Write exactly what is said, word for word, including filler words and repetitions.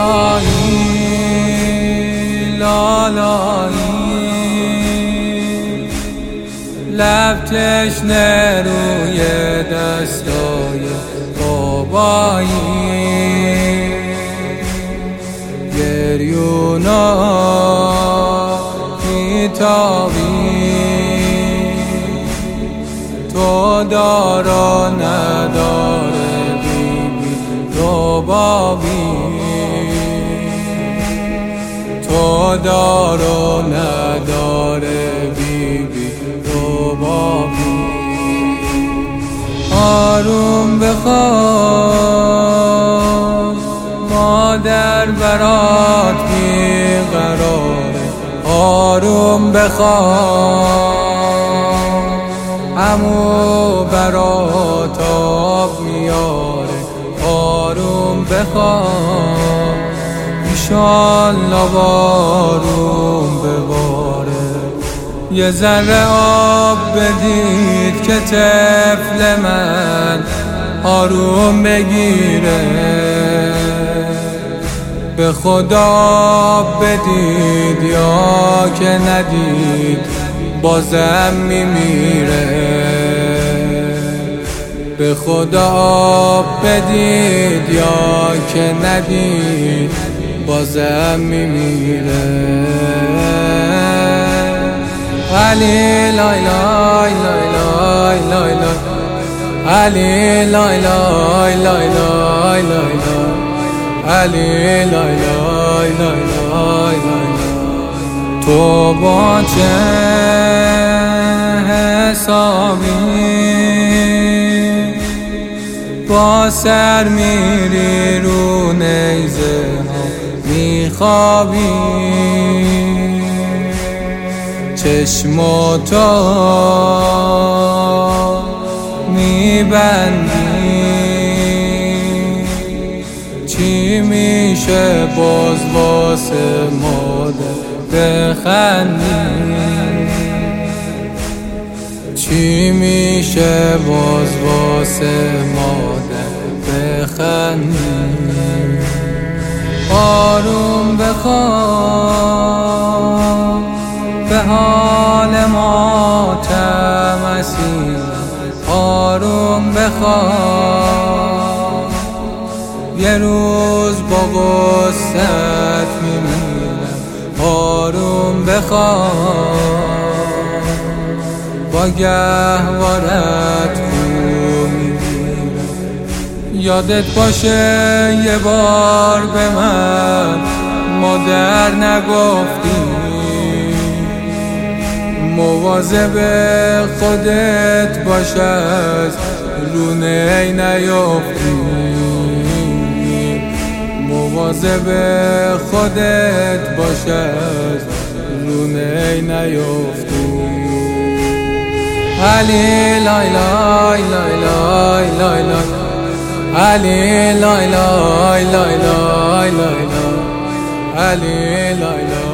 لالایی لالایی لب تشنه روی دستای بابایی گریونا میتابی تو دارا نداره بیبی ربابی تو دارا نداره بیبی ربابی آروم بخواب مادر برات بیقراره آروم بخواب عمو برات آب میاره آروم بخواب ایشالله بارون بباره یه ذره آب بدید که طفل من آروم بگیره به خدا آب بدید یا که ندید بازم میمیره به خدا آب بدید یا که ندید بازم میمیره علی لای لای لای لای لای لای علی لای لای لای لای لای علی لای لای لای لای لای تو با چه حسابی با سر میری رو نیزه ها میخوابی چشماتو میبندی چی میشه باز واسه مادر بخندی چی میشه باز واسه مادر بخندی آروم بخواب به حال ماتم اسیرم آروم بخواب یه روز با غصت میمیرم آروم بخواب با گهوارت خون میگیرم یادت باشه یه بار به من مادر نگفتی مواظب خودت باش از رو نی نیفتی مواظب خودت باش از رو نی نیفتی علی لای لای لای لای لای لای علی لای لای لای لای لای لای علی لای لای